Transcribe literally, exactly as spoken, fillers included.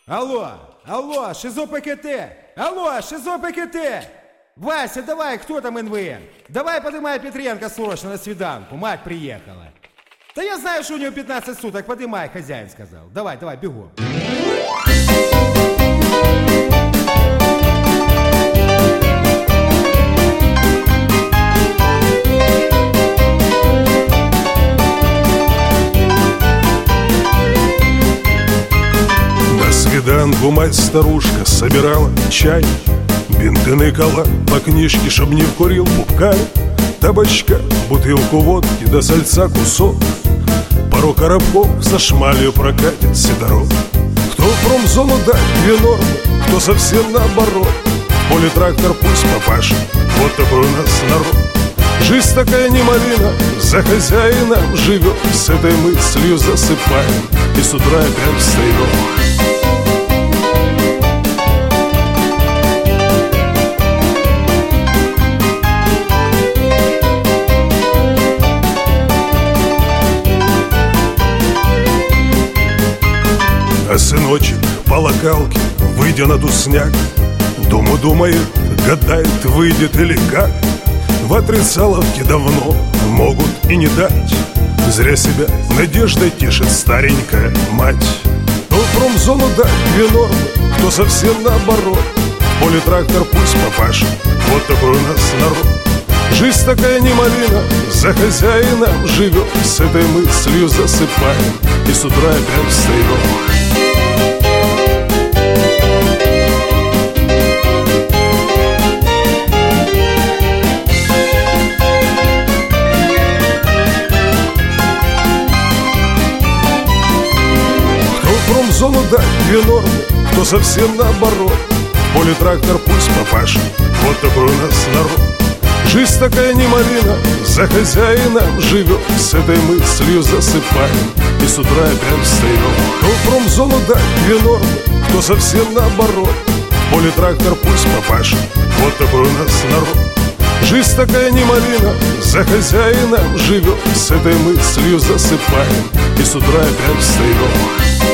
Алло, алло, ШИЗО ПКТ! Алло, ШИЗО ПКТ! Вася, давай, кто там эн вэ эн? Давай поднимай Петренко срочно на свиданку, мать приехала. Да я знаю, что у него пятнадцать суток, поднимай, хозяин сказал. Давай, давай, бегу. На свиданку мать-старушка собирала чай, бинты ныкала по книжке, чтоб не вкурил пупка, табачка, бутылку водки до сальца кусок, пару коробков за шмалью прокатит седорог. Кто в промзону дать две нормы, кто совсем наоборот. В поле трактор пусть попашет, вот такой у нас народ. Жизнь такая не малина, за хозяином живет. С этой мыслью засыпаем и с утра опять встаем. А сыночек по локалке, выйдя на тусняк, думу думает, гадает, выйдет или как. В отрицаловке давно могут и не дать. Зря себя надеждой тешит старенькая мать. Но в промзону дать две нормы, кто совсем наоборот. В поле трактор пусть попашет, вот такой у нас народ. Жизнь такая не малина, за хозяином живет. С этой мыслью засыпаем и с утра опять встаем. Промзону дать две нормы, кто совсем наоборот. В поле трактор пусть попашет, вот такой у нас народ. Жизнь такая не малина, за хозяином живет. С этой мыслью засыпаем и с утра опять встаем. Кто в промзону дать две нормы, кто совсем наоборот. В поле трактор пусть попашет, вот такой у нас народ. Жизнь такая не малина, за хозяином живет. С этой мыслью засыпаем и с утра опять встаем.